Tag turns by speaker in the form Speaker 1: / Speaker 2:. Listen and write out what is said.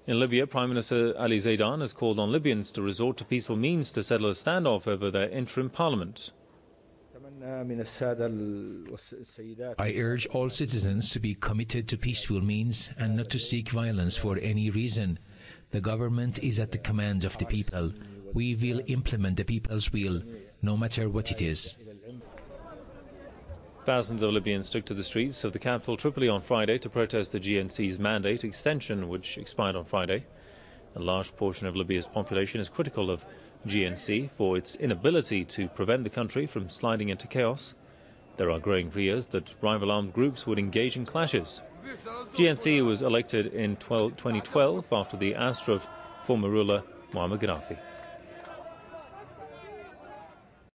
Speaker 1: In Libya, Prime Minister Ali Zaidan has called on Libyans to resort to peaceful means to settle a standoff over their interim parliament.
Speaker 2: I urge all citizens to be committed to peaceful means and not to seek violence for any reason. The government is at the command of the people. We will implement the people's will, no matter what it is.
Speaker 1: Thousands of Libyans took to the streets of the capital Tripoli on Friday to protest the GNC's mandate extension, which expired on Friday. A large portion of Libya's population is critical of GNC for its inability to prevent the country from sliding into chaos. There are growing fears that rival armed groups would engage in clashes. GNC was elected in 2012 after the ouster of former ruler Muammar Gaddafi.